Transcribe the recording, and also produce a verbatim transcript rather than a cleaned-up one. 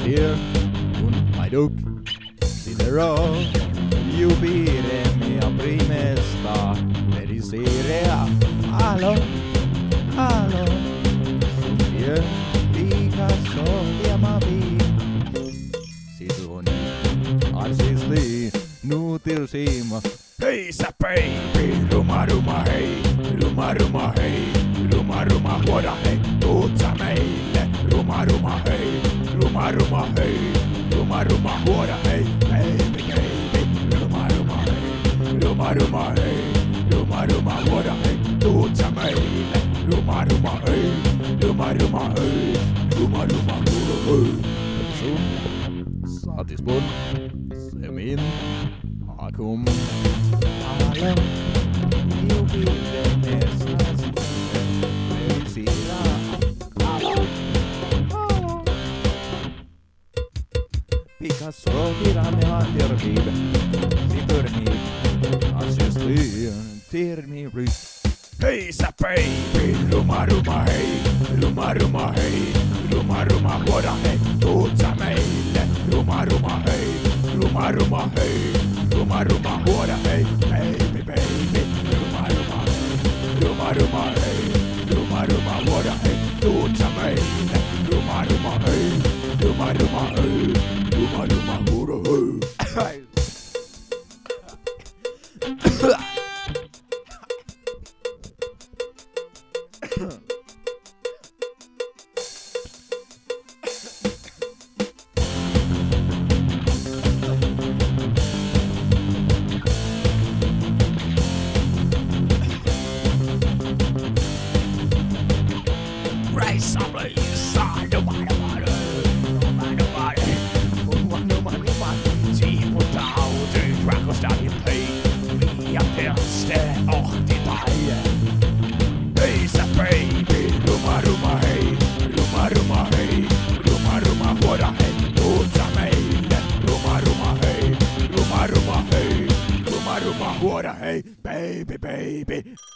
dir un mai duc sidero iubire mia primesta verisirea alo alo dir Picasso diamavi sidun arsisli nutil sima Hei sä baby, ruma ruma hei, ruma ruma hei, ruma ruma huoda hei, tuut sä meille, ruma ruma hei, ruma ruma hei, ruma ruma huoda hei, baby baby, ruma ruma hei, ruma ruma hei, ruma ruma huoda hei, tuut sä meille, ruma ruma hei, ruma ruma hei, ruma ruma huoda hei. Sun saatis mun semin akum alo iubire mesta verisirea alo alo Picasso tirame a tervive sidurni arsisli tirmi ryt Hei sä baby, ruma ruma hei, ruma ruma hei, ruma ruma huoda hei, tuut sä meille, ruma ruma hei, ruma ruma hei, ruma ruma huoda hei, baby baby, ruma ruma hei, ruma ruma hei, ruma ruma huoda hei, tuut sä meille, ruma ruma hei, ruma ruma hei, ruma ruma huoda hei. Race up, please. Nobody, nobody, nobody, nobody. Nobody, nobody. Tipper tauti, rakostani pei. Mia perste, ohti tai. Hei sä baby, ruma ruma hei, ruma ruma hei, ruma ruma huoda hei, tuut sä meille, ruma ruma hei, ruma ruma hei, ruma ruma huoda hei, baby baby.